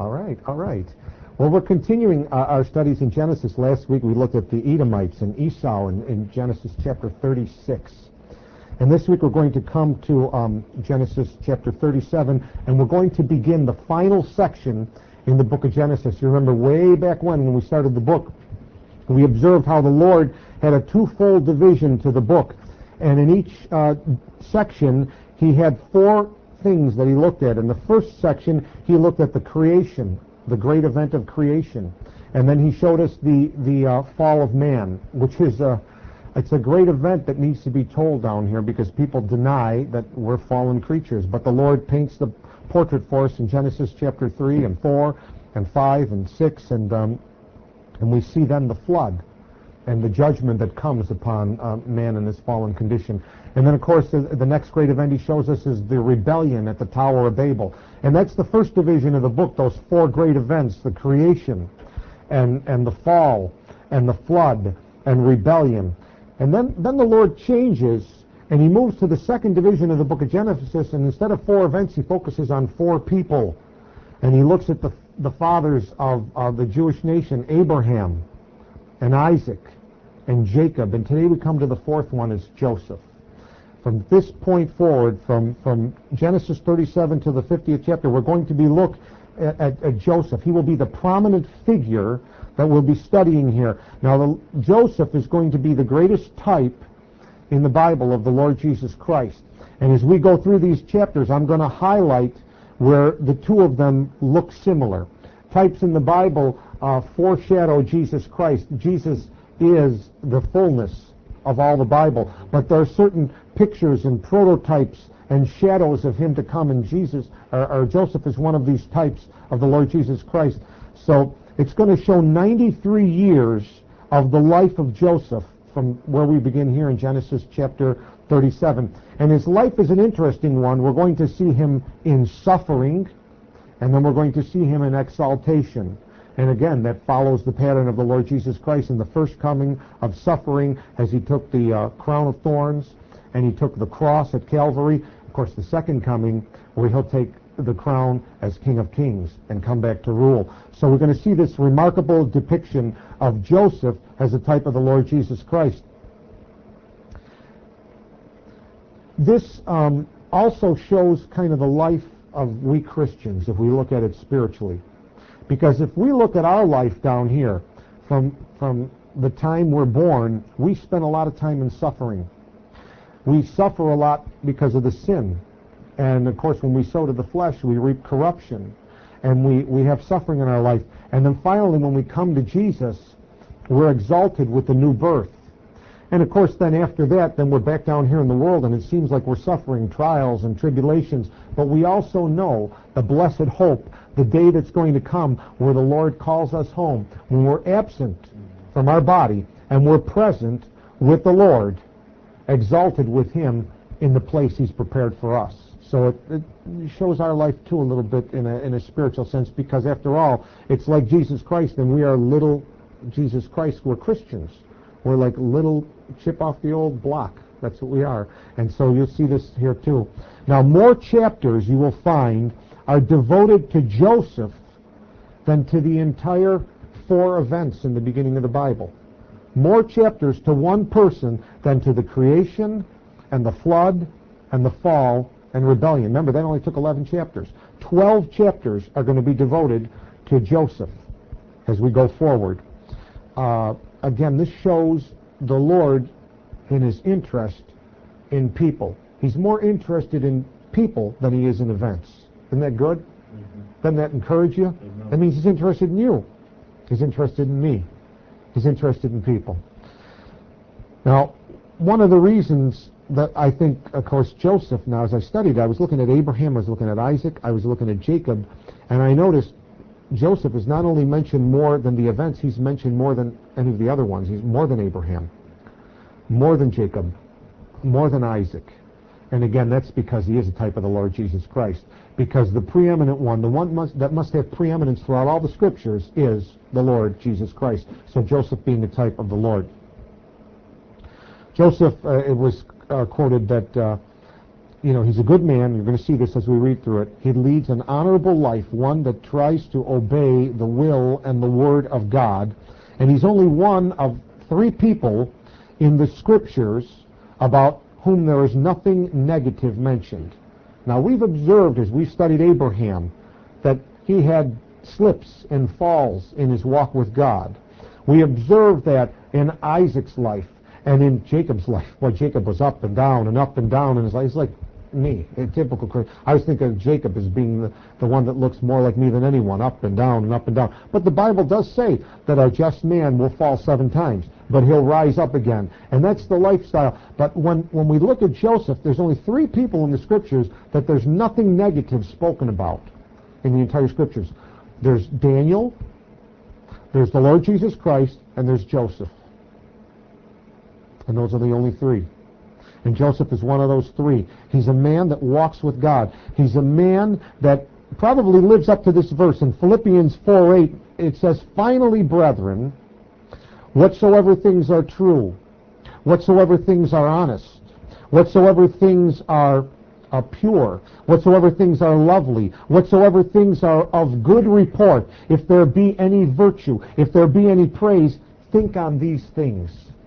All right, all right. Well, we're continuing our studies in Genesis. Last week we looked at the Edomites and Esau in Genesis chapter 36. And this week we're going to come to Genesis chapter 37, and we're going to begin the final section in the book of Genesis. You remember way back when we started the book, we observed how the Lord had a twofold division to the book. And in each section, he had four things that he looked at. In the first section, he looked at the creation, the great event of creation. And then he showed us the fall of man, which is it's a great event that needs to be told down here because people deny that we're fallen creatures. But the Lord paints the portrait for us in Genesis chapter 3 and 4 and 5 and 6, and we see then the flood and the judgment that comes upon man in his fallen condition. And then, of course, the next great event he shows us is the rebellion at the Tower of Babel. And that's the first division of the book, those four great events, the creation and the fall and the flood and rebellion. And then the Lord changes, and he moves to the second division of the book of Genesis, and instead of four events, he focuses on four people. And he looks at the fathers of the Jewish nation, Abraham and Isaac and Jacob. And today we come to the fourth one, is Joseph. From this point forward, from Genesis 37 to the 50th chapter, we're going to be look at Joseph. He will be the prominent figure that we'll be studying here. Now, Joseph is going to be the greatest type in the Bible of the Lord Jesus Christ. And as we go through these chapters, I'm going to highlight where the two of them look similar. Types in the Bible foreshadow Jesus Christ. Jesus is the fullness of all the Bible, but there are certain pictures and prototypes and shadows of him to come, and Joseph is one of these types of the Lord Jesus Christ. So it's going to show 93 years of the life of Joseph from where we begin here in Genesis chapter 37. And his life is an interesting one. We're going to see him in suffering, and then we're going to see him in exaltation. And again, that follows the pattern of the Lord Jesus Christ in the first coming of suffering, as he took the crown of thorns and he took the cross at Calvary. Of course, the second coming, where he'll take the crown as King of Kings and come back to rule. So we're going to see this remarkable depiction of Joseph as a type of the Lord Jesus Christ. This also shows kind of the life of we Christians, if we look at it spiritually. Because if we look at our life down here, from the time we're born, we spend a lot of time in suffering. We suffer a lot because of the sin. And of course, when we sow to the flesh, we reap corruption. And we have suffering in our life. And then finally, when we come to Jesus, we're exalted with the new birth. And of course, then after that, then we're back down here in the world, and it seems like we're suffering trials and tribulations. But we also know the blessed hope, the day that's going to come where the Lord calls us home, when we're absent from our body and we're present with the Lord, exalted with him in the place he's prepared for us. So it shows our life too a little bit in a spiritual sense, because after all, it's like Jesus Christ, and we are little Jesus Christ. We're Christians. We're like little chip off the old block. That's what we are. And so you'll see this here too. Now, more chapters you will find are devoted to Joseph than to the entire four events in the beginning of the Bible. More chapters to one person than to the creation and the flood and the fall and rebellion. Remember, that only took 11 chapters. 12 chapters are going to be devoted to Joseph as we go forward. Again, this shows the Lord in his interest in people. He's more interested in people than he is in events. Isn't that good? Mm-hmm. Doesn't that encourage you? Mm-hmm. That means he's interested in you. He's interested in me. He's interested in people. Now, one of the reasons that I think, of course, Joseph, now as I studied, I was looking at Abraham, I was looking at Isaac, I was looking at Jacob, and I noticed Joseph is not only mentioned more than the events, he's mentioned more than any of the other ones. He's more than Abraham, more than Jacob, more than Isaac. And again, that's because he is a type of the Lord Jesus Christ. Because the preeminent one, the one that must have preeminence throughout all the scriptures, is the Lord Jesus Christ. So Joseph being a type of the Lord. Joseph, it was quoted that he's a good man. You're going to see this as we read through it. He leads an honorable life, one that tries to obey the will and the word of God. And he's only one of 3 people in the scriptures about whom there is nothing negative mentioned. Now, we've observed as we studied Abraham that he had slips and falls in his walk with God. We observed that in Isaac's life and in Jacob's life. Well, Jacob was up and down in his life. He's like me, a typical Christian. I always think of Jacob as being the one that looks more like me than anyone, up and down and up and down. But the Bible does say that a just man will fall 7 times, but he'll rise up again. And that's the lifestyle. But when we look at Joseph, there's only 3 people in the scriptures that there's nothing negative spoken about in the entire scriptures. There's Daniel, there's the Lord Jesus Christ, and there's Joseph. And those are the only 3. And Joseph is one of those 3. He's a man that walks with God. He's a man that probably lives up to this verse. In Philippians 4:8, it says, "Finally, brethren, whatsoever things are true, whatsoever things are honest, whatsoever things are pure, whatsoever things are lovely, whatsoever things are of good report, if there be any virtue, if there be any praise, think on these things."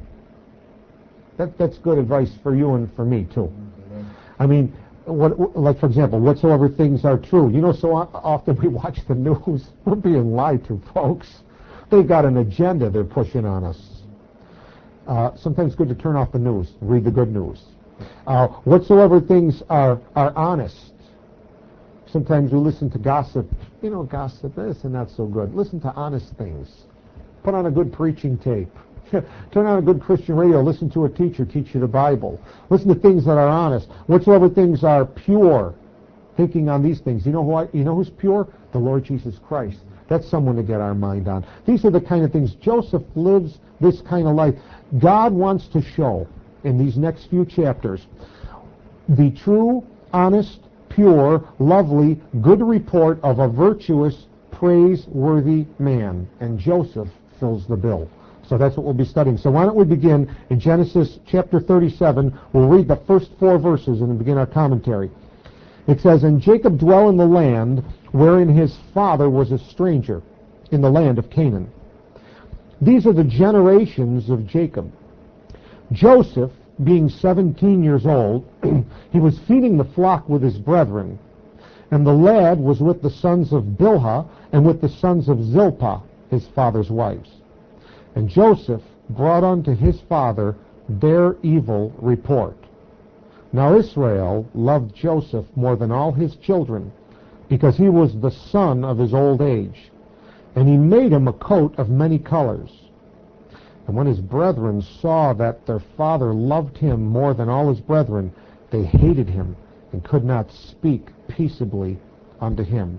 That's good advice for you and for me too. I mean, like for example, whatsoever things are true. So often we watch the news. We're being lied to, folks. They've got an agenda they're pushing on us. Sometimes it's good to turn off the news, read the good news. Whatsoever things are honest. Sometimes we listen to gossip. Gossip, this and not so good. Listen to honest things. Put on a good preaching tape. Turn on a good Christian radio. Listen to a teacher teach you the Bible. Listen to things that are honest. Whatsoever things are pure. Thinking on these things. You know who's pure? The Lord Jesus Christ. That's someone to get our mind on. These are the kind of things. Joseph lives this kind of life. God wants to show in these next few chapters the true, honest, pure, lovely, good report of a virtuous, praiseworthy man. And Joseph fills the bill. So that's what we'll be studying. So why don't we begin in Genesis chapter 37. We'll read the first 4 verses and then begin our commentary. It says, "And Jacob dwelt in the land wherein his father was a stranger, in the land of Canaan. These are the generations of Jacob. Joseph, being 17 years old, he was feeding the flock with his brethren. And the lad was with the sons of Bilhah and with the sons of Zilpah, his father's wives. And Joseph brought unto his father their evil report. Now Israel loved Joseph more than all his children, because he was the son of his old age. And he made him a coat of many colors. And when his brethren saw that their father loved him more than all his brethren, they hated him and could not speak peaceably unto him."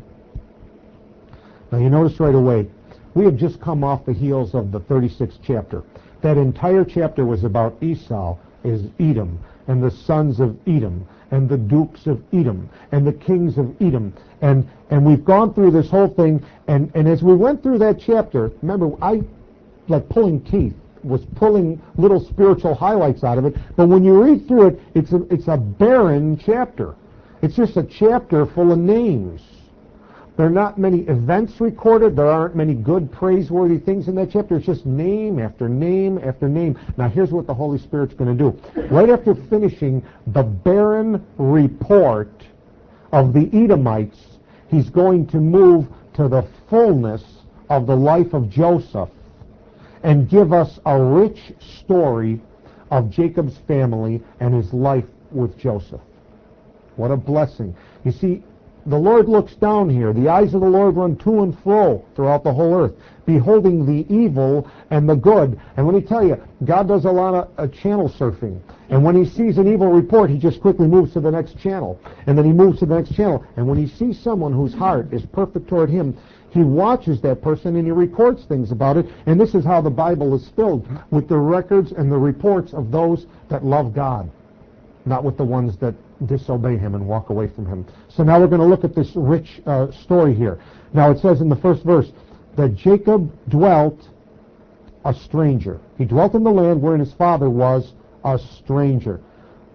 Now you notice right away, we have just come off the heels of the 36th chapter. That entire chapter was about Esau, is Edom, and the sons of Edom, and the dukes of Edom, and the kings of Edom. And we've gone through this whole thing, and as we went through that chapter, remember, I, like pulling teeth, was pulling little spiritual highlights out of it, but when you read through it, it's a barren chapter. It's just a chapter full of names. There are not many events recorded. There aren't many good, praiseworthy things in that chapter. It's just name after name after name. Now, here's what the Holy Spirit's going to do. Right after finishing the barren report of the Edomites, he's going to move to the fullness of the life of Joseph and give us a rich story of Jacob's family and his life with Joseph. What a blessing. You see, the Lord looks down here. The eyes of the Lord run to and fro throughout the whole earth, beholding the evil and the good. And let me tell you, God does a lot of channel surfing. And when he sees an evil report, he just quickly moves to the next channel. And then he moves to the next channel. And when he sees someone whose heart is perfect toward him, he watches that person and he records things about it. And this is how the Bible is filled, with the records and the reports of those that love God, not with the ones that disobey him and walk away from him. So now we're going to look at this rich story here. Now it says in the first verse that Jacob dwelt a stranger. He dwelt in the land wherein his father was a stranger.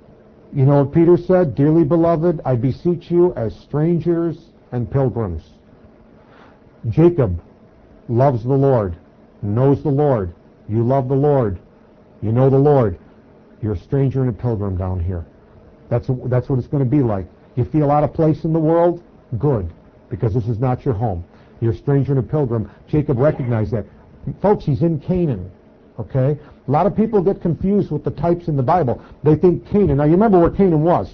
You know what Peter said? Dearly beloved, I beseech you as strangers and pilgrims. Jacob loves the Lord, knows the Lord. You love the Lord. You know the Lord. You're a stranger and a pilgrim down here. That's what it's going to be like. You feel out of place in the world? Good, because this is not your home. You're a stranger and a pilgrim. Jacob recognized that. Folks, he's in Canaan. Okay? A lot of people get confused with the types in the Bible. They think Canaan. Now, you remember where Canaan was.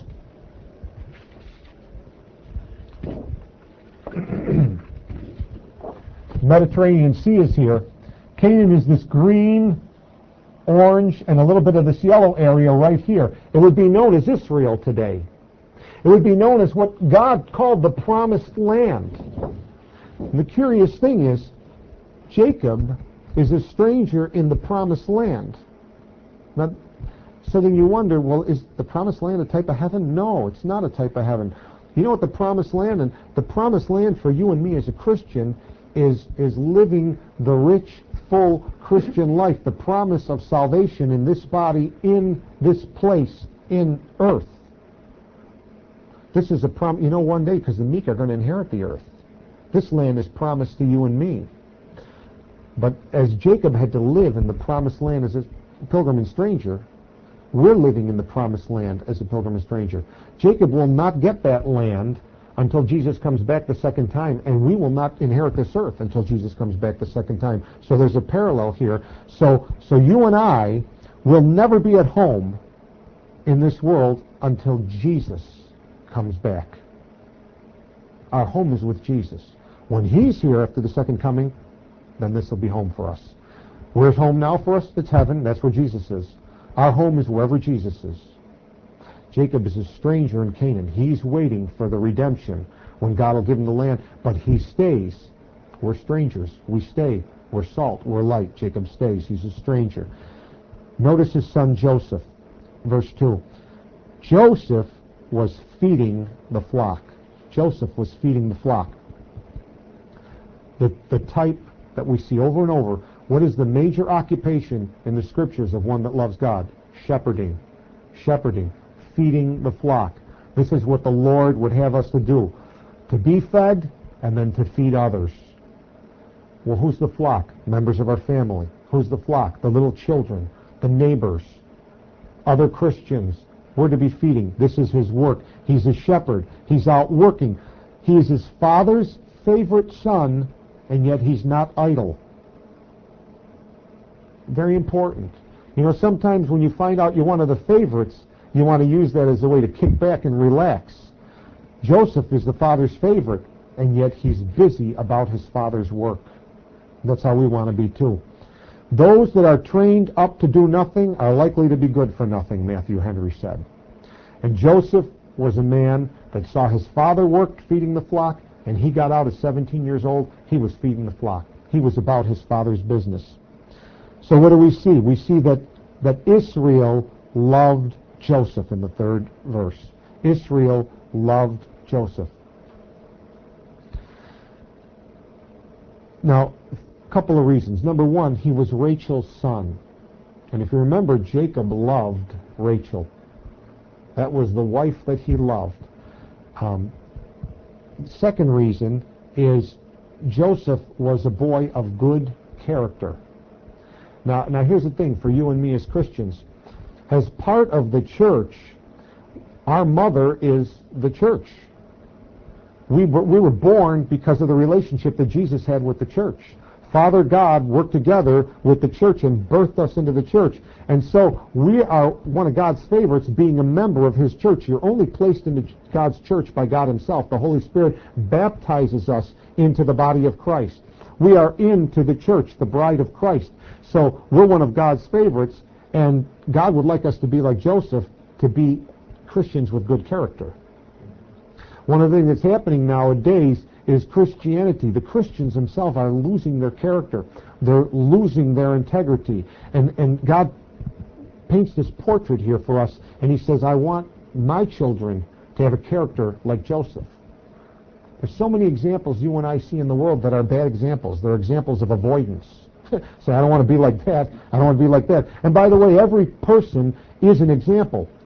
Mediterranean Sea is here. Canaan is this green, orange, and a little bit of this yellow area right here. It would be known as Israel today. It would be known as what God called the Promised Land. And the curious thing is, Jacob is a stranger in the Promised Land. Now, so then you wonder, well, is the Promised Land a type of heaven? No, it's not a type of heaven. You know what the Promised Land, and the Promised Land for you and me as a Christian is living the rich, full Christian life, the promise of salvation in this body, in this place, in earth. This is a promise. You know, one day, because the meek are going to inherit the earth. This land is promised to you and me. But as Jacob had to live in the Promised Land as a pilgrim and stranger, we're living in the Promised Land as a pilgrim and stranger. Jacob will not get that land until Jesus comes back the second time, and we will not inherit this earth until Jesus comes back the second time. So there's a parallel here. So you and I will never be at home in this world until Jesus comes back. Our home is with Jesus. When he's here after the second coming, then this will be home for us. Where's home now for us? It's heaven. That's where Jesus is. Our home is wherever Jesus is. Jacob is a stranger in Canaan. He's waiting for the redemption when God will give him the land, but he stays. We're strangers. We stay. We're salt. We're light. Jacob stays. He's a stranger. Notice his son Joseph. Verse 2. Joseph was feeding the flock. Joseph was feeding the flock. The type that we see over and over. What is the major occupation in the scriptures of one that loves God? Shepherding. Shepherding. Feeding the flock. This is what the Lord would have us to do. To be fed and then to feed others. Well, who's the flock? Members of our family. Who's the flock? The little children. The neighbors. Other Christians. We're to be feeding. This is his work. He's a shepherd. He's out working. He is his father's favorite son, and yet he's not idle. Very important. You know, sometimes when you find out you're one of the favorites, you want to use that as a way to kick back and relax. Joseph is the father's favorite, and yet he's busy about his father's work. That's how we want to be too. Those that are trained up to do nothing are likely to be good for nothing, Matthew Henry said. And Joseph was a man that saw his father work feeding the flock, and he got out at 17 years old. He was feeding the flock. He was about his father's business. So what do we see? We see that Israel loved Joseph in the third verse. Israel loved Joseph. Now, a couple of reasons. Number one, he was Rachel's son. And if you remember, Jacob loved Rachel. That was the wife that he loved. Second reason is Joseph was a boy of good character. Now here's the thing for you and me as Christians. As part of the church, our mother is the church. We were born because of the relationship that Jesus had with the church. Father God worked together with the church and birthed us into the church. And so we are one of God's favorites, being a member of his church. You're only placed into God's church by God himself. The Holy Spirit baptizes us into the body of Christ. We are into the church, the bride of Christ. So we're one of God's favorites, and God would like us to be like Joseph, to be Christians with good character. One of the things that's happening nowadays is Christianity. The Christians themselves are losing their character. They're losing their integrity. And God paints this portrait here for us, and he says, I want my children to have a character like Joseph. There's so many examples you and I see in the world that are bad examples. They're examples of avoidance. So I don't want to be like that. I don't want to be like that. And by the way, every person is an example.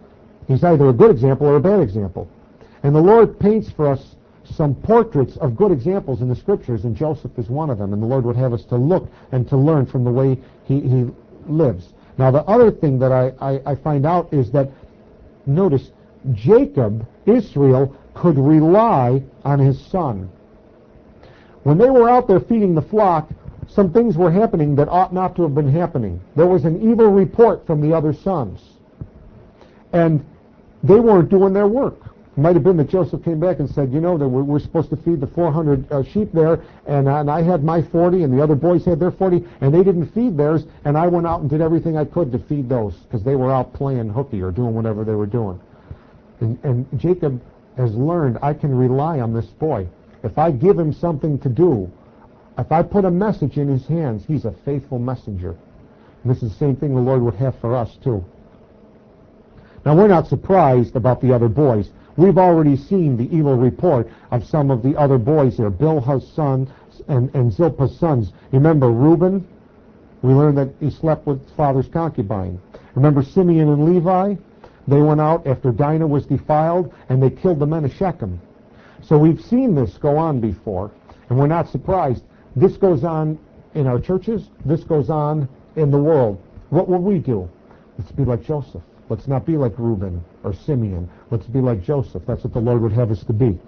He's either a good example or a bad example. And the Lord paints for us some portraits of good examples in the Scriptures, and Joseph is one of them. And the Lord would have us to look and to learn from the way he lives. Now, the other thing that I find out is that, notice, Jacob, Israel, could rely on his son. When they were out there feeding the flock, some things were happening that ought not to have been happening. There was an evil report from the other sons. And they weren't doing their work. It might have been that Joseph came back and said, you know, that we're supposed to feed the 400 sheep there, and I had my 40, and the other boys had their 40, and they didn't feed theirs, and I went out and did everything I could to feed those, because they were out playing hooky or doing whatever they were doing. And Jacob has learned, I can rely on this boy. If I give him something to do, if I put a message in his hands, he's a faithful messenger. And this is the same thing the Lord would have for us, too. Now, we're not surprised about the other boys. We've already seen the evil report of some of the other boys here, Bilhah's son and Zilpah's sons. Remember Reuben? We learned that he slept with his father's concubine. Remember Simeon and Levi? They went out after Dinah was defiled, and they killed the men of Shechem. So we've seen this go on before, and we're not surprised. This goes on in our churches. This goes on in the world. What will we do? Let's be like Joseph. Let's not be like Reuben or Simeon. Let's be like Joseph. That's what the Lord would have us to be.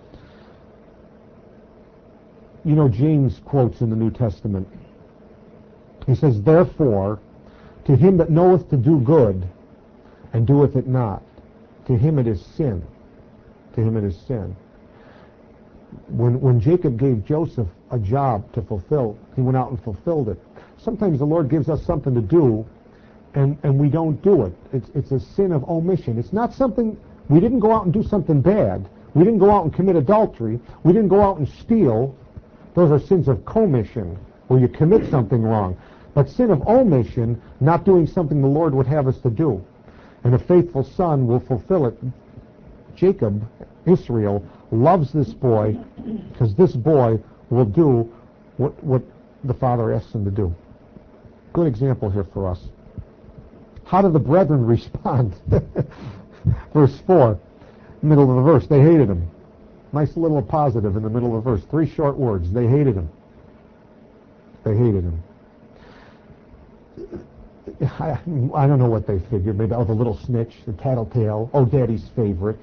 You know, James quotes in the New Testament. He says, therefore, to him that knoweth to do good, and doeth it not, to him it is sin. To him it is sin. When Jacob gave Joseph a job to fulfill, he went out and fulfilled it. Sometimes the Lord gives us something to do, and we don't do it. It's a sin of omission. It's not something, we didn't go out and do something bad. We didn't go out and commit adultery. We didn't go out and steal. Those are sins of commission, where you commit something wrong. But sin of omission, not doing something the Lord would have us to do. And a faithful son will fulfill it. Jacob, Israel, loves this boy because this boy will do what the father asks him to do. Good example here for us. How do the brethren respond? Verse 4, middle of the verse, they hated him. Nice little positive in the middle of the verse. 3 short words. They hated him. They hated him. I don't know what they figured. Maybe, oh, the little snitch, the tattletale, oh, Daddy's favorite.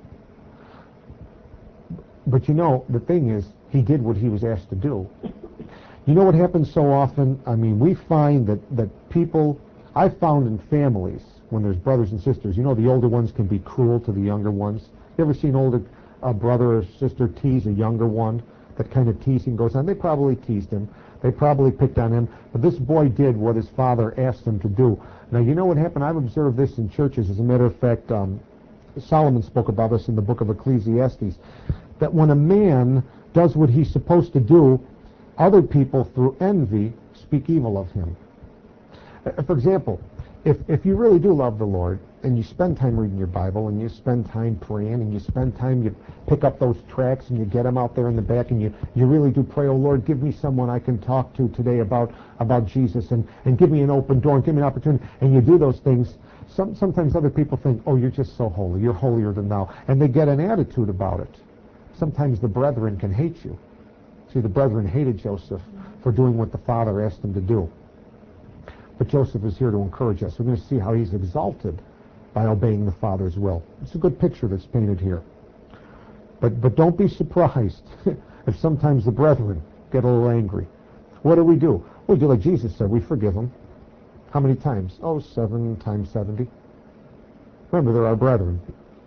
But you know, the thing is, he did what he was asked to do. You know what happens so often? I mean, we find that people, I've found in families, when there's brothers and sisters, you know, the older ones can be cruel to the younger ones. You ever seen older brother or sister tease a younger one? That kind of teasing goes on. They probably teased him. They probably picked on him. But this boy did what his father asked him to do. Now, you know what happened? I've observed this in churches. As a matter of fact, Solomon spoke about this in the book of Ecclesiastes, that when a man does what he's supposed to do, other people, through envy, speak evil of him. For example, if you really do love the Lord, and you spend time reading your Bible, and you spend time praying, and you spend time, you pick up those tracts, and you get them out there in the back, and you really do pray, oh Lord, give me someone I can talk to today about Jesus, and give me an open door, and give me an opportunity, and you do those things, sometimes other people think, oh, you're just so holy, you're holier than thou, and they get an attitude about it. Sometimes the brethren can hate you. See, the brethren hated Joseph for doing what the father asked him to do. But Joseph is here to encourage us. We're going to see how he's exalted by obeying the Father's will. It's a good picture that's painted here. But don't be surprised if sometimes the brethren get a little angry. What do? We do like Jesus said. We forgive them. How many times? Oh, 7 times 70. Remember, they're our brethren.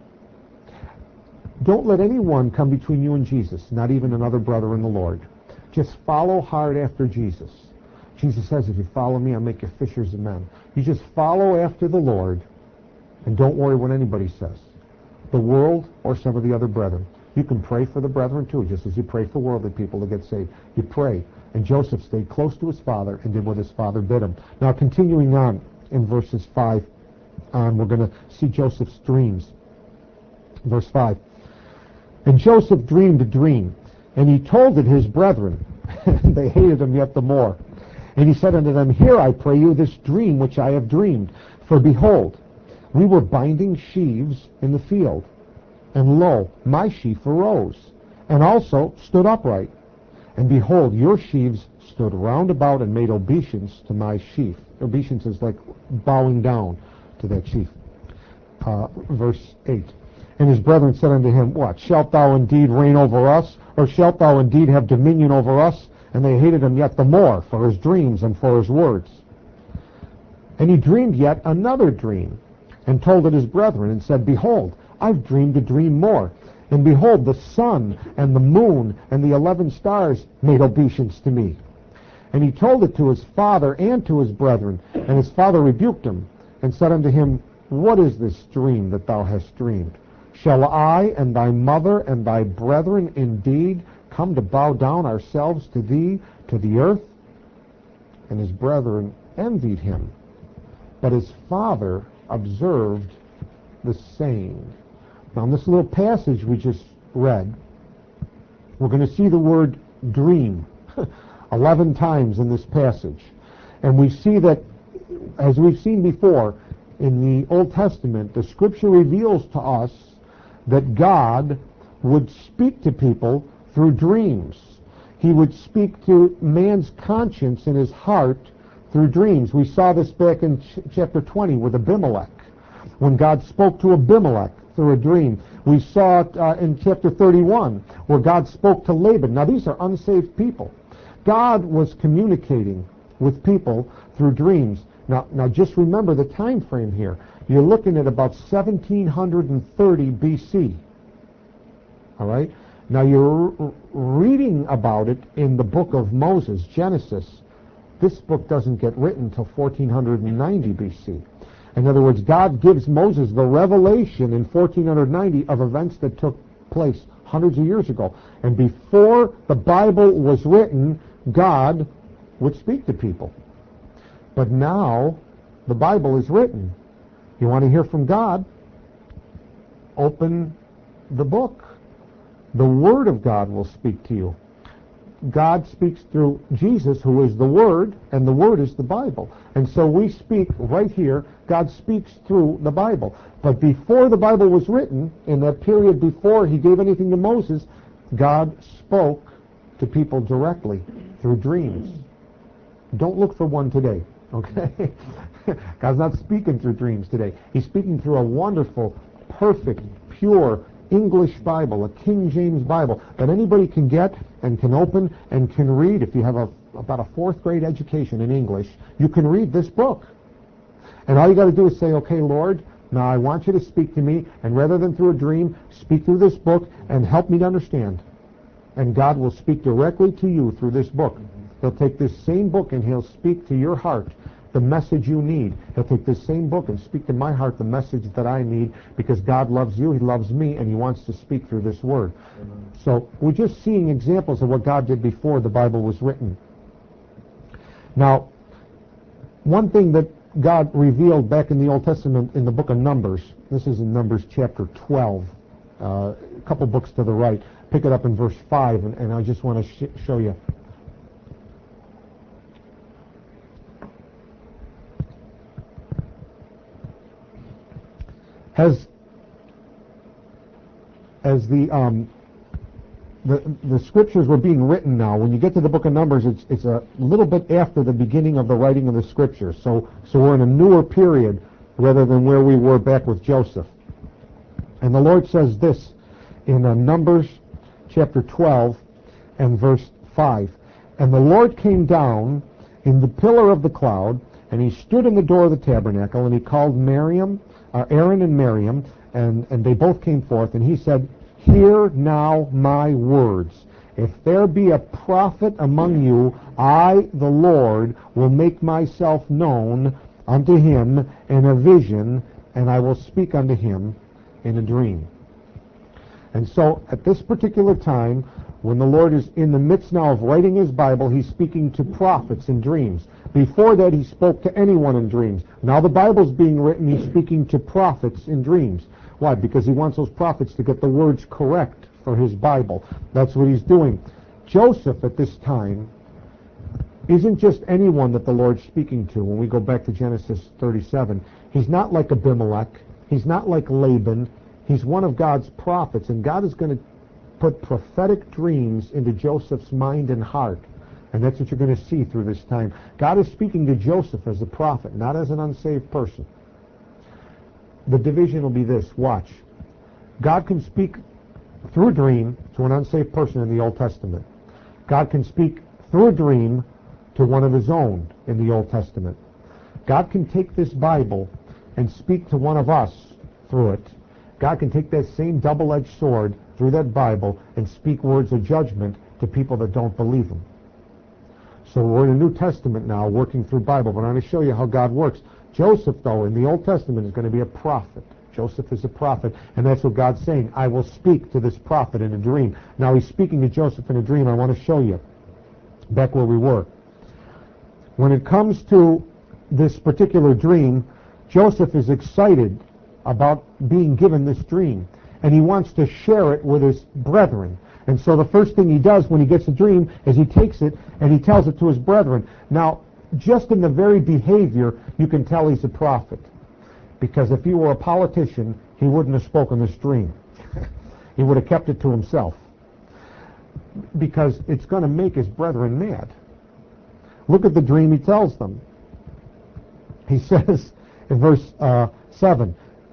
Don't let anyone come between you and Jesus, not even another brother in the Lord. Just follow hard after Jesus. Jesus says, if you follow me, I'll make you fishers of men. You just follow after the Lord, and don't worry what anybody says. The world or some of the other brethren. You can pray for the brethren too, just as you pray for worldly people to get saved. You pray. And Joseph stayed close to his father and did what his father bid him. Now, continuing on in verses 5 on, we're going to see Joseph's dreams. Verse 5. And Joseph dreamed a dream, and he told it his brethren. And they hated him yet the more. And he said unto them, hear, I pray you, this dream which I have dreamed. For behold, We were binding sheaves in the field, and lo, my sheaf arose, and also stood upright. And behold, your sheaves stood round about and made obeisance to my sheaf. Obeisance is like bowing down to that sheaf. Verse 8. And his brethren said unto him, What? Shalt thou indeed reign over us? Or shalt thou indeed have dominion over us? And they hated him yet the more for his dreams and for his words. And he dreamed yet another dream, and told it his brethren, and said, Behold, I've dreamed a dream more. And behold, the sun and the moon and the 11 stars made obeisance to me. And he told it to his father and to his brethren. And his father rebuked him, and said unto him, What is this dream that thou hast dreamed? Shall I and thy mother and thy brethren indeed come to bow down ourselves to thee, to the earth? And his brethren envied him. But his father observed the saying. Now, in this little passage we just read, we're going to see the word dream 11 times in this passage. And we see that, as we've seen before, in the Old Testament, the Scripture reveals to us that God would speak to people through dreams. He would speak to man's conscience and his heart through dreams. We saw this back in chapter 20 with Abimelech, when God spoke to Abimelech through a dream. We saw it in chapter 31, where God spoke to Laban. Now, these are unsaved people. God was communicating with people through dreams. Now, just remember the time frame here. You're looking at about 1730 BC. All right? Now, you're reading about it in the book of Moses, Genesis. This book doesn't get written until 1490 BC. In other words, God gives Moses the revelation in 1490 of events that took place hundreds of years ago. And before the Bible was written, God would speak to people. But now, the Bible is written. You want to hear from God? Open the book. The Word of God will speak to you. God speaks through Jesus, who is the Word, and the Word is the Bible. And so we speak right here, God speaks through the Bible. But before the Bible was written, in that period before he gave anything to Moses, God spoke to people directly through dreams. Don't look for one today, okay? God's not speaking through dreams today. He's speaking through a wonderful, perfect, pure English Bible, a King James Bible that anybody can get and can open and can read. If you have about a 4th grade education in English, you can read this book. And all you got to do is say, okay, Lord, now I want you to speak to me, and rather than through a dream, speak through this book and help me to understand. And God will speak directly to you through this book. He'll take this same book and he'll speak to your heart the message you need. He'll take this same book and speak to my heart the message that I need, because God loves you, he loves me, and he wants to speak through this word. Amen. So we're just seeing examples of what God did before the Bible was written. Now, one thing that God revealed back in the Old Testament in the book of Numbers, this is in Numbers chapter 12, a couple books to the right. Pick it up in verse 5, and I just want to show you. As the scriptures were being written now, when you get to the book of Numbers, it's a little bit after the beginning of the writing of the scriptures. So we're in a newer period rather than where we were back with Joseph. And the Lord says this in Numbers chapter 12 and verse 5. And the Lord came down in the pillar of the cloud, and he stood in the door of the tabernacle, and he called Aaron and Miriam, and they both came forth, and he said, Hear now my words. If there be a prophet among you, I, the Lord, will make myself known unto him in a vision, and I will speak unto him in a dream. And so at this particular time, when the Lord is in the midst now of writing his Bible, he's speaking to prophets in dreams. Before that, he spoke to anyone in dreams. Now the Bible's being written, he's speaking to prophets in dreams. Why? Because he wants those prophets to get the words correct for his Bible. That's what he's doing. Joseph at this time isn't just anyone that the Lord's speaking to. When we go back to Genesis 37, he's not like Abimelech. He's not like Laban. He's one of God's prophets, and God is going to put prophetic dreams into Joseph's mind and heart. And that's what you're going to see through this time. God is speaking to Joseph as a prophet, not as an unsaved person. The division will be this. Watch. God can speak through a dream to an unsaved person in the Old Testament. God can speak through a dream to one of his own in the Old Testament. God can take this Bible and speak to one of us through it. God can take that same double-edged sword through that Bible and speak words of judgment to people that don't believe him. So we're in the New Testament now, working through Bible, but I'm going to show you how God works. Joseph, though, in the Old Testament is going to be a prophet. Joseph is a prophet, and that's what God's saying. I will speak to this prophet in a dream. Now he's speaking to Joseph in a dream. I want to show you back where we were. When it comes to this particular dream, Joseph is excited about being given this dream, and he wants to share it with his brethren. And so the first thing he does when he gets a dream is he takes it and he tells it to his brethren. Now, just in the very behavior, you can tell he's a prophet. Because if he were a politician, he wouldn't have spoken this dream. He would have kept it to himself. Because it's going to make his brethren mad. Look at the dream he tells them. He says in verse 7,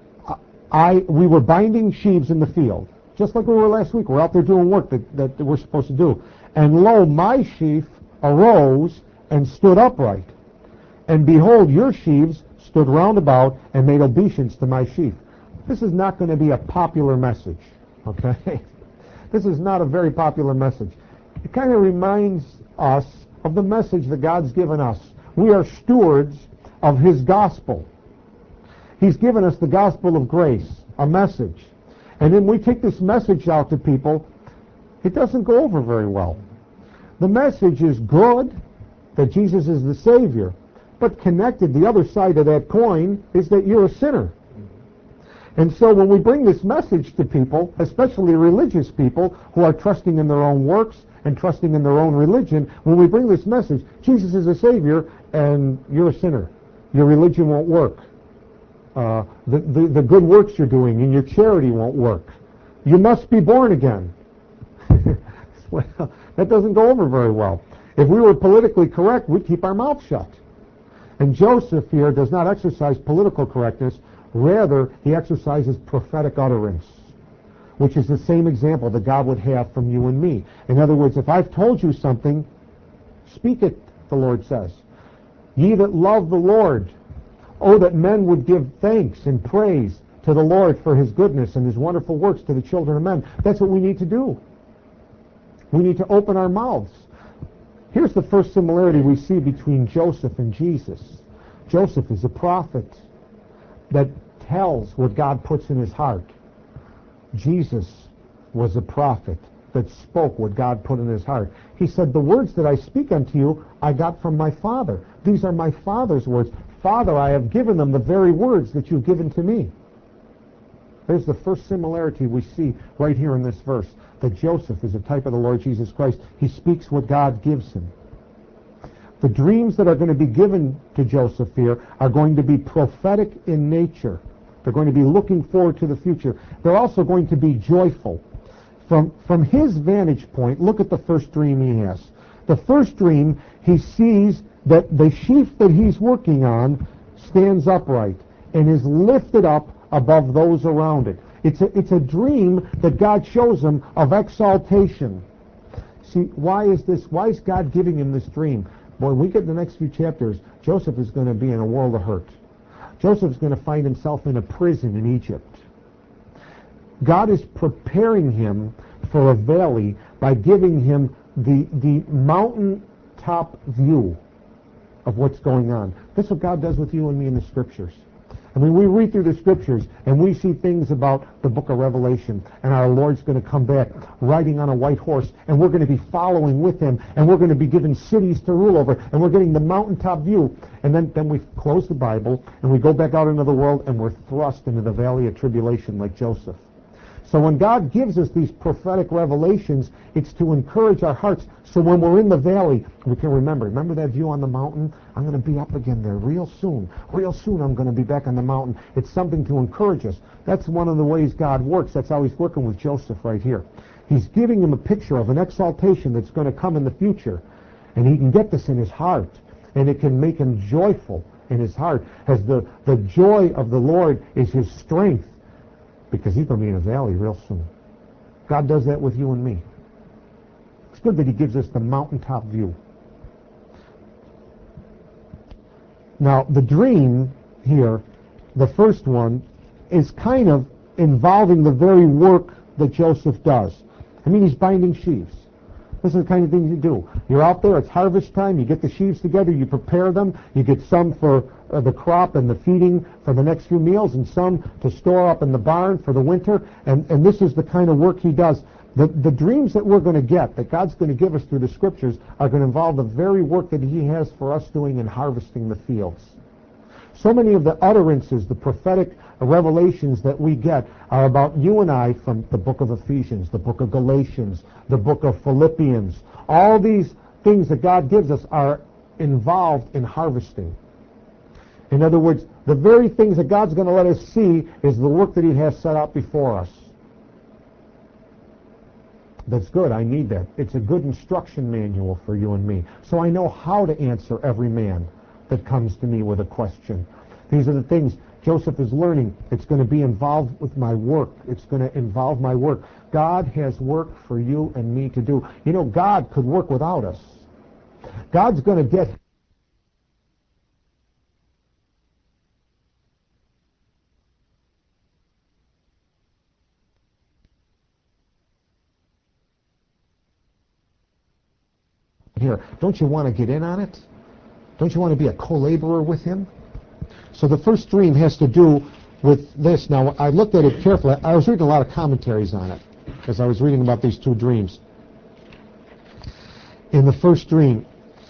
we were binding sheaves in the field, just like we were last week. We're out there doing work that we're supposed to do. And lo, my sheaf arose and stood upright. And behold, your sheaves stood round about and made obeisance to my sheaf. This is not going to be a popular message, okay? This is not a very popular message. It kind of reminds us of the message that God's given us. We are stewards of his gospel. He's given us the gospel of grace, a message. And then we take this message out to people, it doesn't go over very well. The message is good, that Jesus is the Savior, but connected, the other side of that coin is that you're a sinner. And so when we bring this message to people, especially religious people who are trusting in their own works and trusting in their own religion, when we bring this message, Jesus is a Savior and you're a sinner. Your religion won't work. The good works you're doing and your charity won't work. You must be born again. Well, that doesn't go over very well. If we were politically correct, we'd keep our mouth shut. And Joseph here does not exercise political correctness. Rather, he exercises prophetic utterance, which is the same example that God would have from you and me. In other words, if I've told you something, speak it, the Lord says. Ye that love the Lord, oh, that men would give thanks and praise to the Lord for his goodness and his wonderful works to the children of men. That's what we need to do. We need to open our mouths. Here's the first similarity we see between Joseph and Jesus. Joseph is a prophet that tells what God puts in his heart. Jesus was a prophet that spoke what God put in his heart. He said, the words that I speak unto you, I got from my Father. These are my Father's words. Father, I have given them the very words that you've given to me. There's the first similarity we see right here in this verse, that Joseph is a type of the Lord Jesus Christ. He speaks what God gives him. The dreams that are going to be given to Joseph here are going to be prophetic in nature. They're going to be looking forward to the future. They're also going to be joyful. From his vantage point, look at the first dream he has. The first dream, he sees that the sheaf that he's working on stands upright and is lifted up above those around it. It's a dream that God shows him of exaltation. See, why is God giving him this dream? Boy, when we get in the next few chapters, Joseph is going to be in a world of hurt. Joseph's going to find himself in a prison in Egypt. God is preparing him for a valley by giving him the mountaintop view of what's going on. That's what God does with you and me in the Scriptures. I mean, we read through the Scriptures and we see things about the book of Revelation, and our Lord's going to come back riding on a white horse, and we're going to be following with him, and we're going to be given cities to rule over, and we're getting the mountaintop view. And then we close the Bible and we go back out into the world and we're thrust into the valley of tribulation like Joseph. So when God gives us these prophetic revelations, it's to encourage our hearts. So when we're in the valley, we can remember that view on the mountain? I'm going to be up again there real soon. Real soon I'm going to be back on the mountain. It's something to encourage us. That's one of the ways God works. That's how he's working with Joseph right here. He's giving him a picture of an exaltation that's going to come in the future. And he can get this in his heart. And it can make him joyful in his heart. As the joy of the Lord is his strength. Because he's going to be in a valley real soon. God does that with you and me. It's good that he gives us the mountaintop view. Now, the dream here, the first one, is kind of involving the very work that Joseph does. I mean, he's binding sheaves. This is the kind of thing you do. You're out there, it's harvest time, you get the sheaves together, you prepare them, you get some for the crop and the feeding for the next few meals, and some to store up in the barn for the winter, and this is the kind of work he does. The dreams that we're going to get, that God's going to give us through the Scriptures, are going to involve the very work that he has for us doing in harvesting the fields. So many of the utterances, the prophetic revelations that we get are about you and I from the book of Ephesians, the book of Galatians, the book of Philippians. All these things that God gives us are involved in harvesting. In other words, the very things that God's going to let us see is the work that he has set out before us. That's good. I need that. It's a good instruction manual for you and me. So I know how to answer every man that comes to me with a question. These are the things Joseph is learning. It's going to be involved with my work. It's going to involve my work. God has work for you and me to do. You know, God could work without us. God's going to get here. Don't you want to get in on it? Don't you want to be a co-laborer with him? So the first dream has to do with this. Now, I looked at it carefully. I was reading a lot of commentaries on it as I was reading about these two dreams. In the first dream,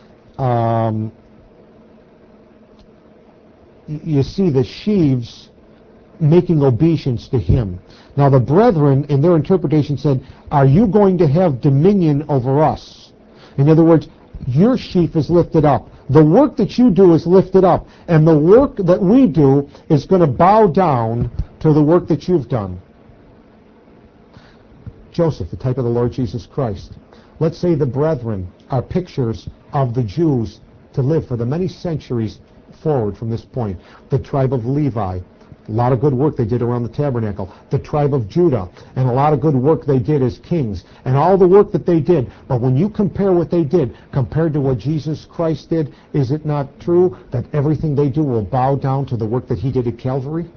you see the sheaves making obeisance to him. Now, the brethren, in their interpretation, said, are you going to have dominion over us? In other words, your sheaf is lifted up. The work that you do is lifted up. And the work that we do is going to bow down to the work that you've done. Joseph, the type of the Lord Jesus Christ. Let's say the brethren are pictures of the Jews to live for the many centuries forward from this point. The tribe of Levi, a lot of good work they did around the tabernacle. The tribe of Judah, and a lot of good work they did as kings, and all the work that they did. But when you compare what they did compared to what Jesus Christ did, is it not true that everything they do will bow down to the work that he did at Calvary?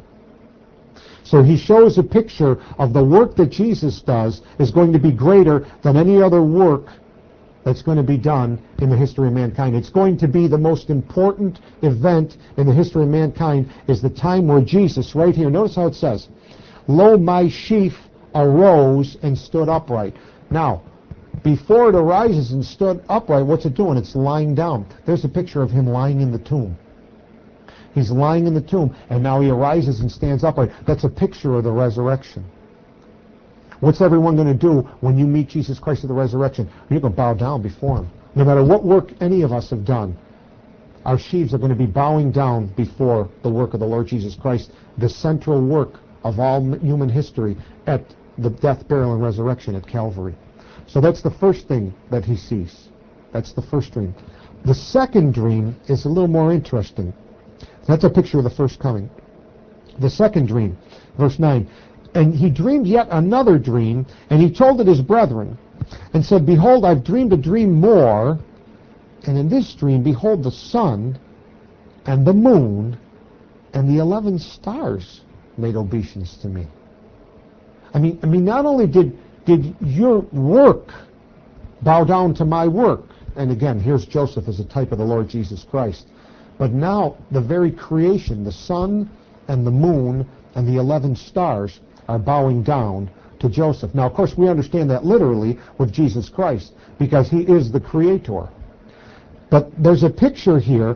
So he shows a picture of the work that Jesus does is going to be greater than any other work that's going to be done in the history of mankind. It's going to be the most important event in the history of mankind, is the time where Jesus, right here, notice how it says, lo, my sheaf arose and stood upright. Now, before it arises and stood upright, what's it doing? It's lying down. There's a picture of him lying in the tomb. He's lying in the tomb, and now he arises and stands upright. That's a picture of the resurrection. What's everyone going to do when you meet Jesus Christ at the resurrection? You're going to bow down before him. No matter what work any of us have done, our sheaves are going to be bowing down before the work of the Lord Jesus Christ, the central work of all human history at the death, burial, and resurrection at Calvary. So that's the first thing that he sees. That's the first dream. The second dream is a little more interesting. That's a picture of the first coming. The second dream, verse 9. And he dreamed yet another dream, and he told it his brethren, and said, behold, I've dreamed a dream more, and in this dream, behold, the sun and the moon and the 11 stars made obeisance to me. I mean, not only did your work bow down to my work, and again, here's Joseph as a type of the Lord Jesus Christ, but now the very creation, the sun and the moon and the 11 stars are bowing down to Joseph. Now, of course, we understand that literally with Jesus Christ, because he is the creator. But there's a picture here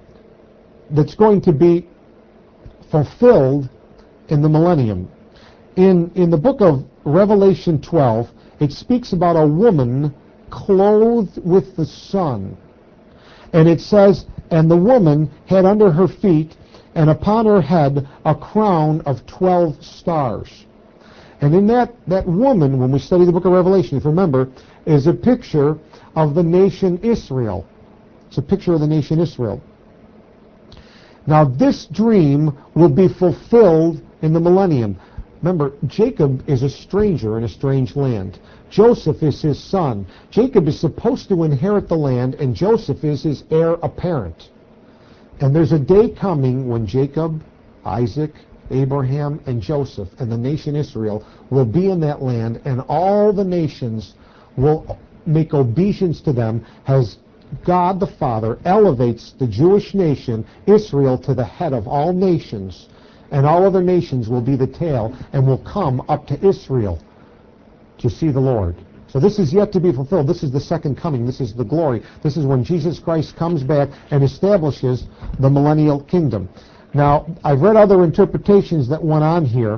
that's going to be fulfilled in the millennium. In the book of Revelation 12, it speaks about a woman clothed with the sun. And it says, and the woman had under her feet and upon her head a crown of 12 stars. And in that woman, when we study the book of Revelation, if you remember, is a picture of the nation Israel. It's a picture of the nation Israel. Now this dream will be fulfilled in the millennium. Remember, Jacob is a stranger in a strange land. Joseph is his son. Jacob is supposed to inherit the land, and Joseph is his heir apparent. And there's a day coming when Jacob, Isaac, Abraham, and Joseph, and the nation Israel will be in that land, and all the nations will make obeisance to them as God the Father elevates the Jewish nation, Israel, to the head of all nations, and all other nations will be the tail and will come up to Israel to see the Lord. So this is yet to be fulfilled. This is the second coming. This is the glory. This is when Jesus Christ comes back and establishes the millennial kingdom. Now, I've read other interpretations that went on here.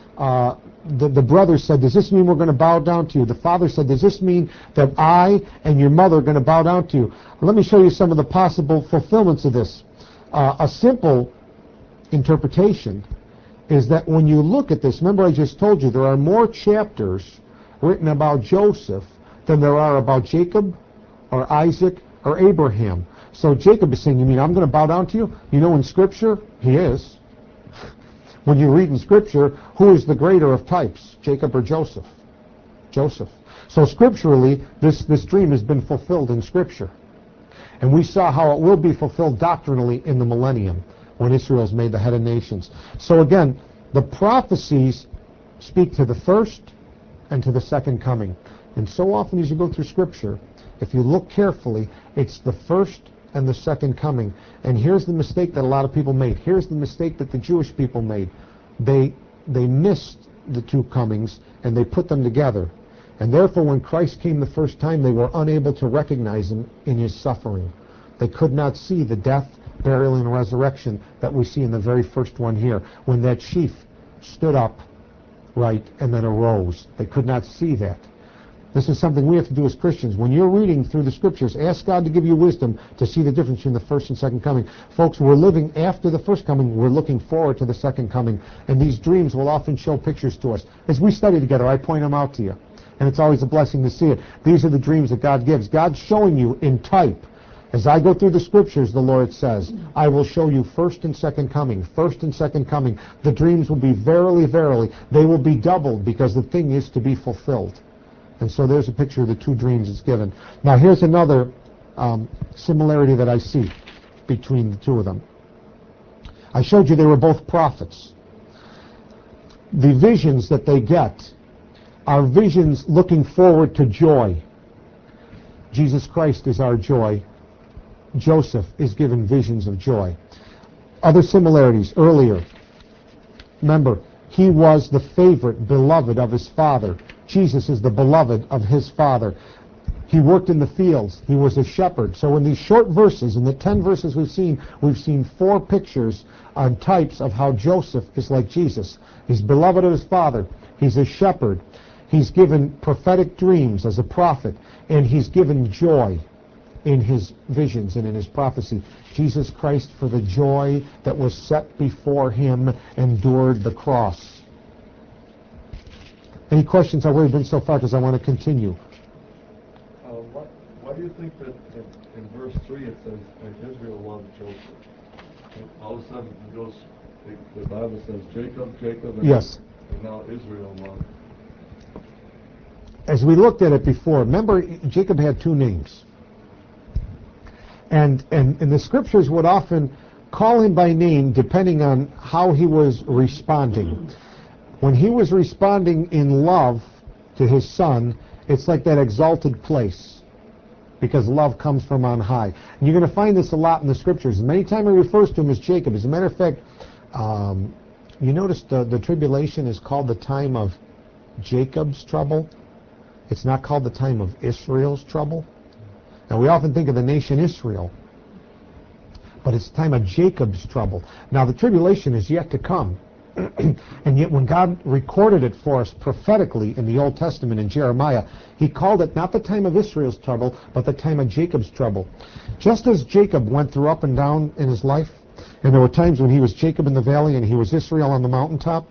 The brother said, does this mean we're going to bow down to you? The father said, does this mean that I and your mother are going to bow down to you? Let me show you some of the possible fulfillments of this. A simple interpretation is that when you look at this, remember I just told you there are more chapters written about Joseph than there are about Jacob or Isaac or Abraham. So Jacob is saying, you mean I'm going to bow down to you? You know, in Scripture, he is. When you read in Scripture, who is the greater of types, Jacob or Joseph? Joseph. So scripturally, this dream has been fulfilled in Scripture. And we saw how it will be fulfilled doctrinally in the millennium, when Israel is made the head of nations. So again, the prophecies speak to the first and to the second coming. And so often as you go through Scripture, if you look carefully, it's the first and the second coming. And here's the mistake that a lot of people made. Here's the mistake that the Jewish people made. They missed the two comings and they put them together. And therefore when Christ came the first time, they were unable to recognize him in his suffering. They could not see the death, burial, and resurrection that we see in the very first one here. When that sheaf stood up, right, and then arose. They could not see that. This is something we have to do as Christians. When you're reading through the Scriptures, ask God to give you wisdom to see the difference between the first and second coming. Folks, we're living after the first coming. We're looking forward to the second coming. And these dreams will often show pictures to us. As we study together, I point them out to you. And it's always a blessing to see it. These are the dreams that God gives. God's showing you in type. As I go through the Scriptures, the Lord says, I will show you first and second coming, first and second coming. The dreams will be verily, verily. They will be doubled because the thing is to be fulfilled. And so there's a picture of the two dreams it's given. Now here's another similarity that I see between the two of them. I showed you they were both prophets. The visions that they get are visions looking forward to joy. Jesus Christ is our joy. Joseph is given visions of joy. Other similarities earlier. Remember, he was the favorite, beloved of his father. Jesus is the beloved of his Father. He worked in the fields. He was a shepherd. So in these short verses, in the 10 verses we've seen 4 pictures on types of how Joseph is like Jesus. He's beloved of his Father. He's a shepherd. He's given prophetic dreams as a prophet. And he's given joy in his visions and in his prophecy. Jesus Christ, for the joy that was set before him, endured the cross. Any questions? I've already been so far because I want to continue. Why do you think that in verse 3 it says that Israel loved Joseph? And all of a sudden it goes, the Bible says Jacob, and, yes. And now Israel loved. As we looked at it before, remember Jacob had 2 names. And the Scriptures would often call him by name depending on how he was responding. When he was responding in love to his son, it's like that exalted place, because love comes from on high. And you're going to find this a lot in the Scriptures. Many times he refers to him as Jacob. As a matter of fact, you notice the tribulation is called the time of Jacob's trouble. It's not called the time of Israel's trouble. Now we often think of the nation Israel, but it's the time of Jacob's trouble. Now the tribulation is yet to come. And yet when God recorded it for us prophetically in the Old Testament in Jeremiah, he called it not the time of Israel's trouble, but the time of Jacob's trouble. Just as Jacob went through up and down in his life, and there were times when he was Jacob in the valley and he was Israel on the mountaintop,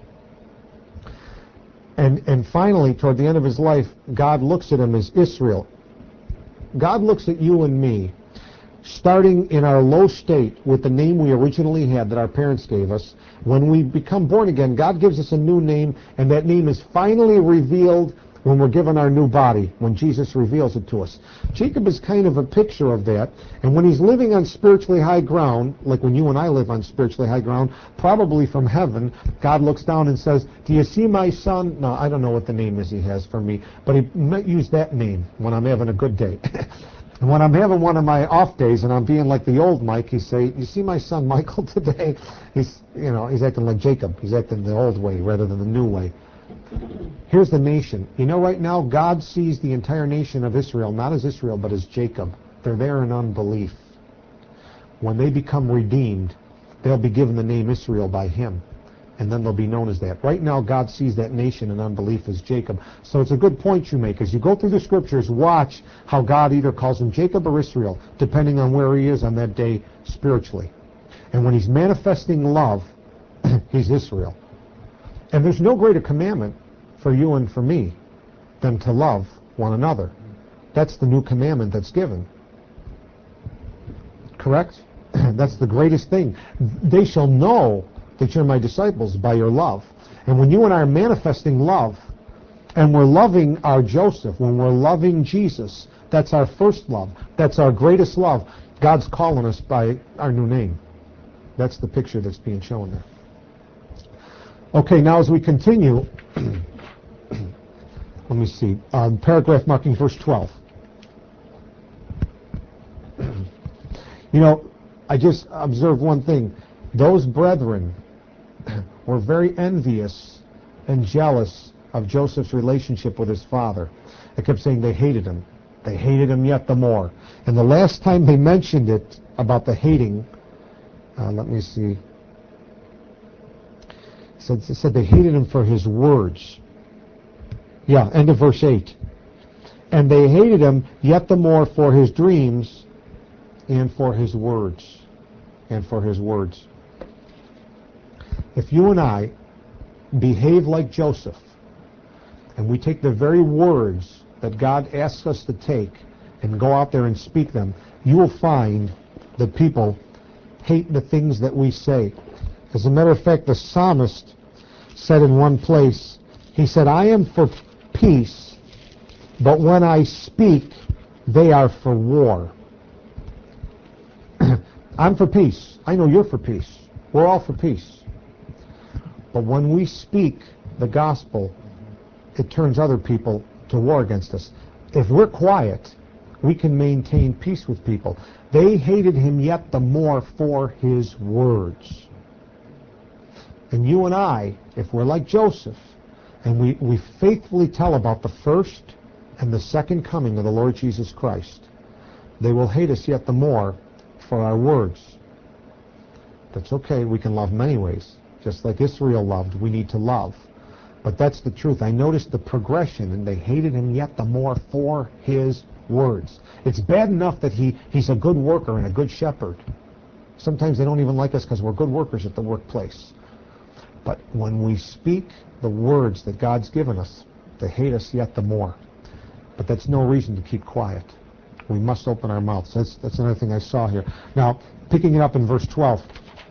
and finally, toward the end of his life, God looks at him as Israel. God looks at you and me, starting in our low state with the name we originally had that our parents gave us. When we become born again, God gives us a new name, and that name is finally revealed when we're given our new body, when Jesus reveals it to us. Jacob is kind of a picture of that, and when he's living on spiritually high ground, like when you and I live on spiritually high ground, probably from heaven, God looks down and says, "Do you see my son?" No, I don't know what the name is he has for me, but he might use that name when I'm having a good day. And when I'm having one of my off days and I'm being like the old Mike, he say, "You see my son Michael today?" He's acting like Jacob. He's acting the old way rather than the new way. Here's the nation. Right now God sees the entire nation of Israel not as Israel but as Jacob. They're there in unbelief. When they become redeemed, they'll be given the name Israel by him, and then they'll be known as that. Right now God sees that nation in unbelief as Jacob. So it's a good point you make. As you go through the scriptures, watch how God either calls him Jacob or Israel, depending on where he is on that day spiritually. And when he's manifesting love, he's Israel. And there's no greater commandment for you and for me than to love one another. That's the new commandment that's given. Correct? That's the greatest thing. They shall know that you're my disciples by your love. And when you and I are manifesting love, and we're loving our Joseph, when we're loving Jesus, that's our first love. That's our greatest love. God's calling us by our new name. That's the picture that's being shown there. Okay, now as we continue, let me see, paragraph marking verse 12. I just observed one thing. Those brethren were very envious and jealous of Joseph's relationship with his father. It kept saying they hated him. They hated him yet the more. And the last time they mentioned it about the hating, let me see, it said they hated him for his words. Yeah, end of verse 8. And they hated him yet the more for his dreams and for his words. And for his words. If you and I behave like Joseph, and we take the very words that God asks us to take and go out there and speak them, you will find that people hate the things that we say. As a matter of fact, the psalmist said in one place, he said, "I am for peace, but when I speak, they are for war." I'm for peace. I know you're for peace. We're all for peace. But when we speak the gospel, it turns other people to war against us. If we're quiet, we can maintain peace with people. They hated him yet the more for his words. And you and I, if we're like Joseph, and we faithfully tell about the first and the second coming of the Lord Jesus Christ, they will hate us yet the more for our words. That's okay. We can love many ways. Just like Israel loved, we need to love. But that's the truth. I noticed the progression, and they hated him yet the more for his words. It's bad enough that he's a good worker and a good shepherd. Sometimes they don't even like us because we're good workers at the workplace. But when we speak the words that God's given us, they hate us yet the more. But that's no reason to keep quiet. We must open our mouths. That's another thing I saw here. Now, picking it up in verse 12.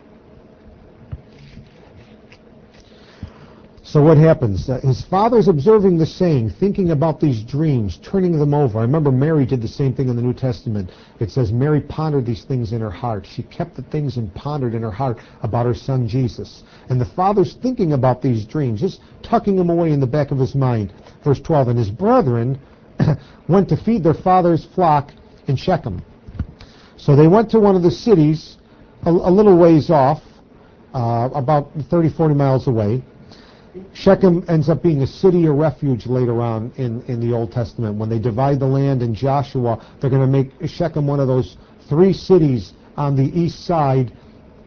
So what happens? His father's observing the saying, thinking about these dreams, turning them over. I remember Mary did the same thing in the New Testament. It says Mary pondered these things in her heart. She kept the things and pondered in her heart about her son Jesus. And the father's thinking about these dreams, just tucking them away in the back of his mind. Verse 12, and his brethren went to feed their father's flock in Shechem. So they went to one of the cities a little ways off, about 30, 40 miles away. Shechem ends up being a city of refuge later on in the Old Testament. When they divide the land in Joshua, they're going to make Shechem one of those 3 cities on the east side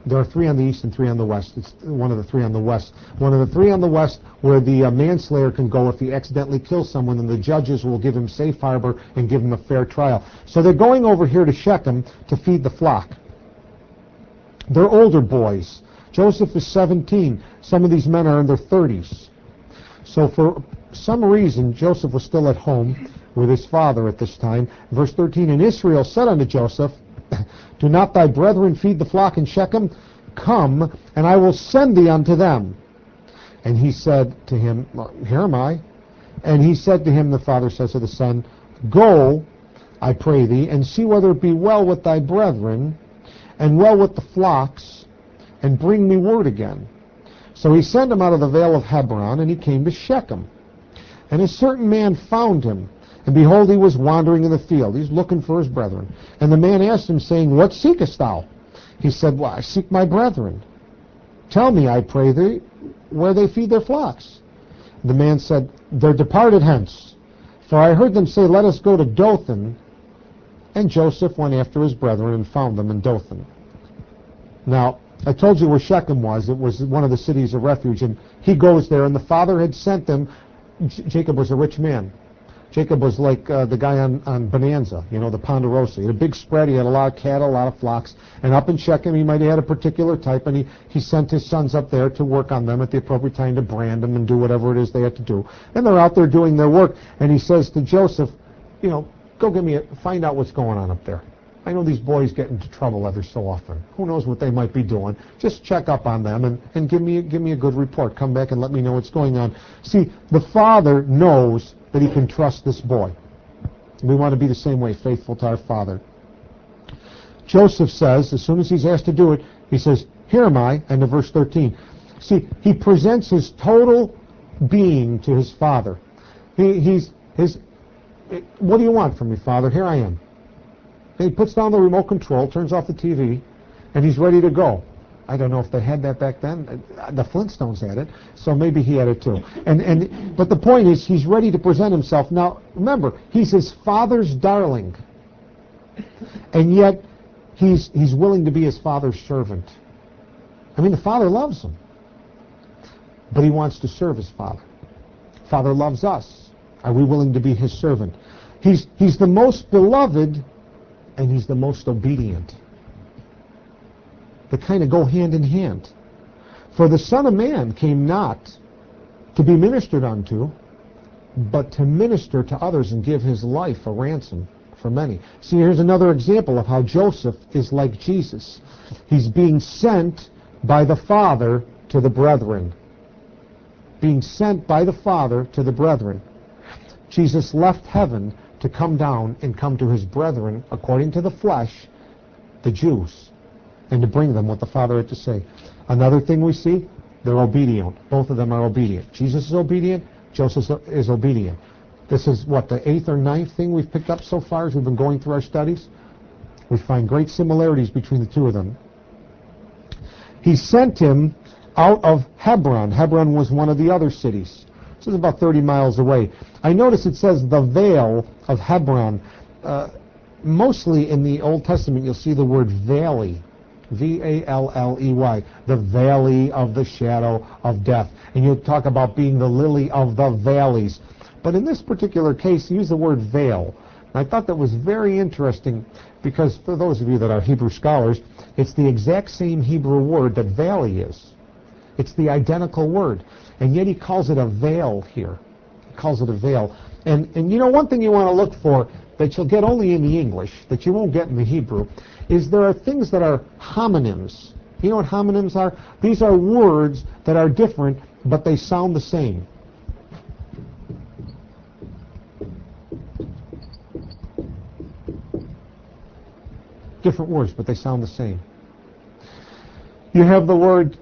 There are 3 on the east and 3 on the west. It's one of the 3 on the west. One of the 3 on the west where the manslayer can go if he accidentally kills someone, and the judges will give him safe harbor and give him a fair trial. So they're going over here to Shechem to feed the flock. They're older boys. Joseph is 17. Some of these men are in their 30s. So for some reason, Joseph was still at home with his father at this time. Verse 13, and Israel said unto Joseph, do not thy brethren feed the flock in Shechem? Come, and I will send thee unto them. And he said to him, here am I. And he said to him, the father says to the son, go, I pray thee, and see whether it be well with thy brethren, and well with the flocks, and bring me word again. So he sent him out of the vale of Hebron, and he came to Shechem. And a certain man found him, and behold, he was wandering in the field. He's looking for his brethren. And the man asked him, saying, what seekest thou? He said, well, I seek my brethren. Tell me, I pray thee, where they feed their flocks. The man said, they're departed hence. For I heard them say, let us go to Dothan. And Joseph went after his brethren and found them in Dothan. Now, I told you where Shechem was. It was one of the cities of refuge. And he goes there, and the father had sent them. Jacob was a rich man. Jacob was like the guy on Bonanza, you know, the Ponderosa. He had a big spread. He had a lot of cattle, a lot of flocks. And up in Shechem, he might have had a particular type, and he sent his sons up there to work on them at the appropriate time to brand them and do whatever it is they had to do. And they're out there doing their work. And he says to Joseph, you know, go find out what's going on up there. I know these boys get into trouble every so often. Who knows what they might be doing? Just check up on them and give me a good report. Come back and let me know what's going on. See, the father knows that he can trust this boy. We want to be the same way, faithful to our father. Joseph says, as soon as he's asked to do it, he says, here am I, and to verse 13. See, he presents his total being to his father. What do you want from me, Father? Here I am. And he puts down the remote control, turns off the TV, and he's ready to go. I don't know if they had that back then. The Flintstones had it, so maybe he had it too. But the point is, he's ready to present himself. Now, remember, he's his father's darling, and yet he's willing to be his father's servant. I mean, the father loves him, but he wants to serve his father. Father loves us. Are we willing to be his servant? He's the most beloved, and he's the most obedient. They kind of go hand in hand. For the Son of Man came not to be ministered unto, but to minister to others and give his life a ransom for many. See, here's another example of how Joseph is like Jesus. He's being sent by the Father to the brethren. Being sent by the Father to the brethren. Jesus left heaven to come down and come to his brethren, according to the flesh, the Jews, and to bring them what the Father had to say. Another thing we see, they're obedient. Both of them are obedient. Jesus is obedient. Joseph is obedient. This is what, the 8th or 9th thing we've picked up so far as we've been going through our studies? We find great similarities between the two of them. He sent him out of Hebron. Hebron was one of the other cities. This is about 30 miles away. I notice it says the Vale of Hebron. Mostly in the Old Testament you'll see the word valley. V-A-L-L-E-Y. The valley of the shadow of death. And you'll talk about being the lily of the valleys. But in this particular case, he used the word vale. And I thought that was very interesting because for those of you that are Hebrew scholars, it's the exact same Hebrew word that valley is. It's the identical word. And yet he calls it a veil here. He calls it a veil. And you know, one thing you want to look for that you'll get only in the English, that you won't get in the Hebrew, is there are things that are homonyms. You know what homonyms are? These are words that are different, but they sound the same. Different words, but they sound the same. You have the word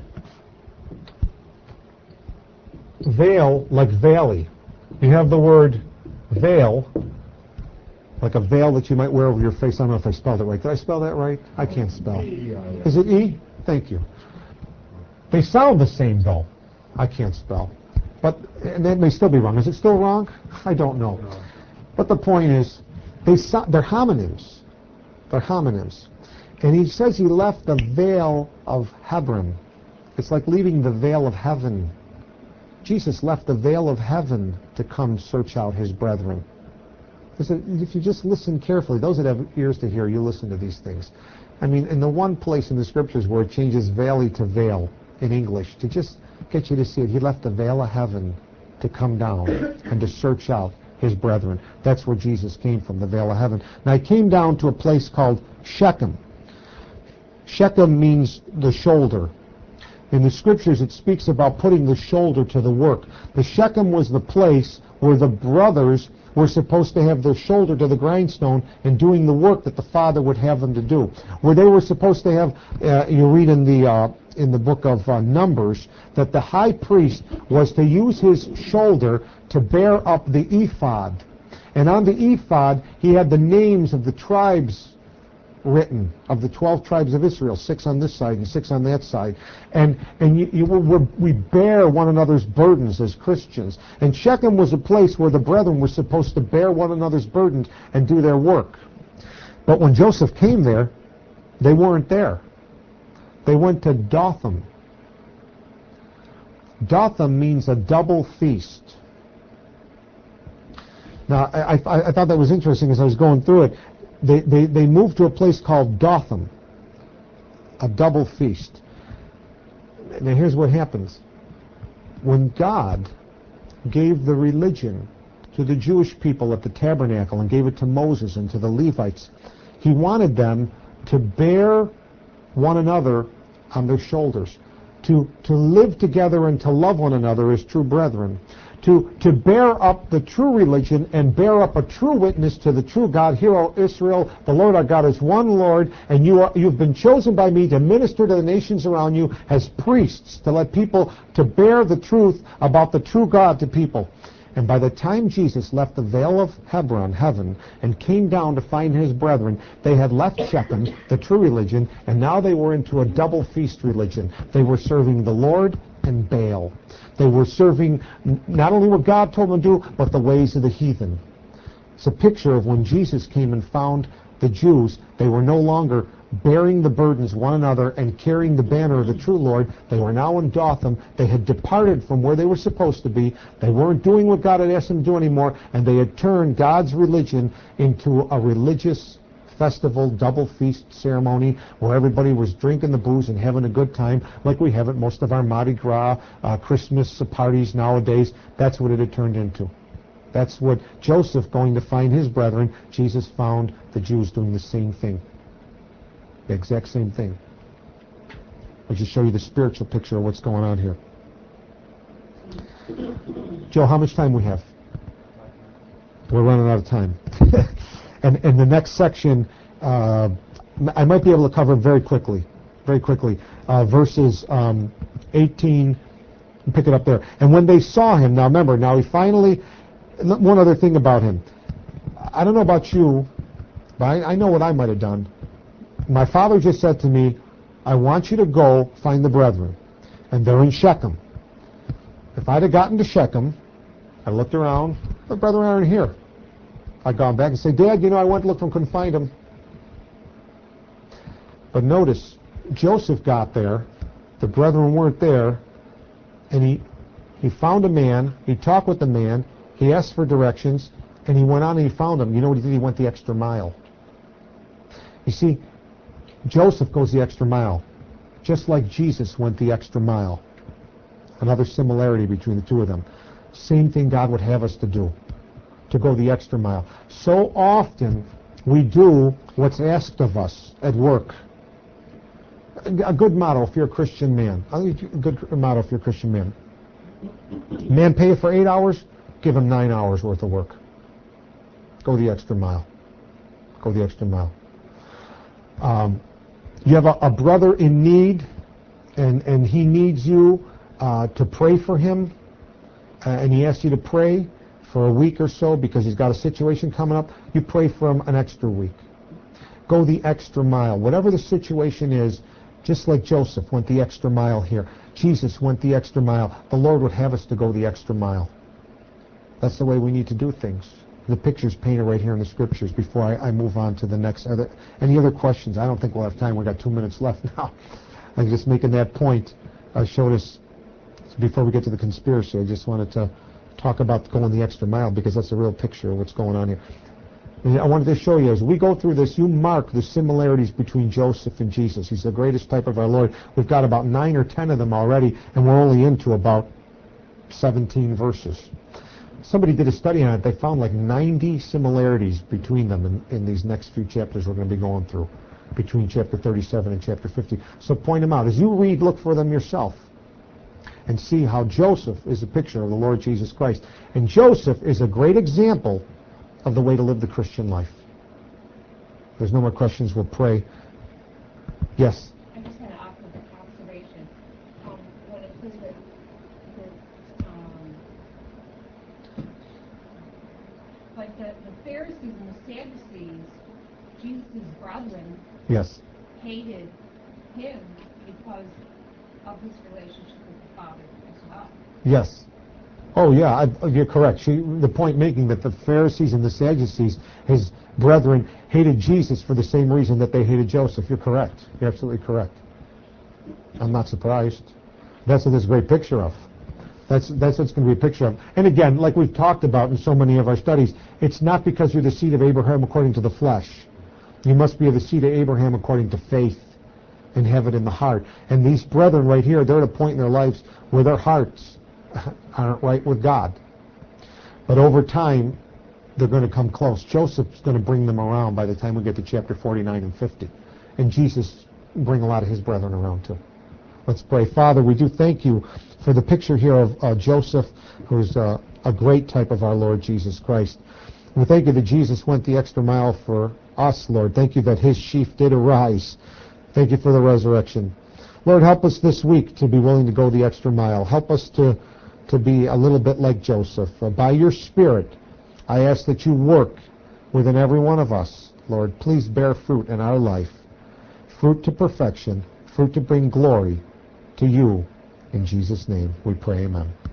veil, like valley. You have the word veil, like a veil that you might wear over your face. I don't know if I spelled it right. Did I spell that right? I can't spell. Is it E? Thank you. They sound the same, though. I can't spell. But and that may still be wrong. Is it still wrong? I don't know. But the point is, they're homonyms. They're homonyms. And he says he left the veil of Hebron. It's like leaving the veil of heaven. Jesus left the veil of heaven to come search out his brethren. Listen, if you just listen carefully, those that have ears to hear, you listen to these things. I mean, in the one place in the scriptures where it changes valley to veil in English, to just get you to see it, he left the veil of heaven to come down and to search out his brethren. That's where Jesus came from, the veil of heaven. Now he came down to a place called Shechem. Shechem means the shoulder. In the scriptures it speaks about putting the shoulder to the work. The Shechem was the place where the brothers were supposed to have their shoulder to the grindstone and doing the work that the father would have them to do. Where they were supposed to have, you read in the book of Numbers, that the high priest was to use his shoulder to bear up the ephod. And on the ephod he had the names of the tribes written, of the 12 tribes of Israel, 6 on this side and 6 on that side. And we bear one another's burdens as Christians. And Shechem was a place where the brethren were supposed to bear one another's burdens and do their work. But when Joseph came there, they weren't there. They went to Dothan. Dothan means a double feast. Now, I thought that was interesting as I was going through it. They moved to a place called Dothan, a double feast. Now here's what happens. When God gave the religion to the Jewish people at the tabernacle and gave it to Moses and to the Levites, he wanted them to bear one another on their shoulders, to live together and to love one another as true brethren, to bear up the true religion and bear up a true witness to the true God. Hear, O Israel, the Lord our God is one Lord, and you've been chosen by me to minister to the nations around you as priests, to let people, to bear the truth about the true God to people. And by the time Jesus left the veil of Hebron, heaven, and came down to find his brethren, they had left Shechem, the true religion, and now they were into a double feast religion. They were serving the Lord and Baal. They were serving not only what God told them to do, but the ways of the heathen. It's a picture of when Jesus came and found the Jews. They were no longer bearing the burdens one another and carrying the banner of the true Lord. They were now in Dothan. They had departed from where they were supposed to be. They weren't doing what God had asked them to do anymore, and they had turned God's religion into a religious festival, double feast ceremony where everybody was drinking the booze and having a good time like we have at most of our Mardi Gras Christmas parties nowadays. That's what it had turned into. That's what Joseph, going to find his brethren, Jesus found the Jews doing the same thing. The exact same thing. I'll just show you the spiritual picture of what's going on here. Joe, how much time we have? We're running out of time. And the next section, I might be able to cover very quickly. Verses 18, pick it up there. And when they saw him, now remember, now he finally, one other thing about him. I don't know about you, but I know what I might have done. My father just said to me, I want you to go find the brethren. And they're in Shechem. If I'd have gotten to Shechem, I looked around, the brethren aren't here. I'd gone back and say, Dad, I went to look for them, couldn't find them. But notice, Joseph got there, the brethren weren't there, and he found a man, he talked with the man, he asked for directions, and he went on and he found them. You know what he did? He went the extra mile. You see, Joseph goes the extra mile, just like Jesus went the extra mile. Another similarity between the two of them. Same thing God would have us to do, to go the extra mile. So often we do what's asked of us at work. A good motto if you're a Christian man. A good motto if you're a Christian man. Man pay you for 8 hours, give him 9 hours worth of work. Go the extra mile. Go the extra mile. You have a brother in need, and he needs you to pray for him, and he asks you to pray for a week or so because he's got a situation coming up. You pray for him an extra week. Go the extra mile. Whatever the situation is, just like Joseph went the extra mile here. Jesus went the extra mile. The Lord would have us to go the extra mile. That's the way we need to do things. the pictures painted right here in the scriptures before I move on to the next. Any other questions? I don't think we'll have time. We've got 2 minutes left now. I'm just making that point. I showed us before we get to the conspiracy. I just wanted to talk about going the extra mile because that's a real picture of what's going on here. And I wanted to show you, as we go through this, you mark the similarities between Joseph and Jesus. He's the greatest type of our Lord. We've got about 9 or 10 of them already, and we're only into about 17 verses. Somebody did a study on it. They found like 90 similarities between them in these next few chapters we're going to be going through, between chapter 37 and chapter 50. So point them out. As you read, look for them yourself and see how Joseph is a picture of the Lord Jesus Christ. And Joseph is a great example of the way to live the Christian life. If there's no more questions, we'll pray. Yes? I just had an observation. When it says that like the Pharisees and the Sadducees, Jesus' brethren, Yes. hated him because of his relationship with the Father as well. Yes. Oh, yeah, you're correct. The point making that the Pharisees and the Sadducees, his brethren, hated Jesus for the same reason that they hated Joseph. You're correct. You're absolutely correct. I'm not surprised. That's what this is a great picture of. That's what it's going to be a picture of. And again, like we've talked about in so many of our studies, it's not because you're the seed of Abraham according to the flesh. You must be of the seed of Abraham according to faith and have it in the heart. And these brethren right here, they're at a point in their lives where their hearts aren't right with God. But over time, they're going to come close. Joseph's going to bring them around by the time we get to chapter 49 and 50. And Jesus bring a lot of his brethren around too. Let's pray. Father, we do thank you for the picture here of Joseph, who's a great type of our Lord Jesus Christ. We thank you that Jesus went the extra mile for us, Lord. Thank you that his sheaf did arise. Thank you for the resurrection. Lord, help us this week to be willing to go the extra mile. Help us to be a little bit like Joseph. By your Spirit, I ask that you work within every one of us. Lord, please bear fruit in our life. Fruit to perfection, fruit to bring glory to you. In Jesus' name we pray, amen.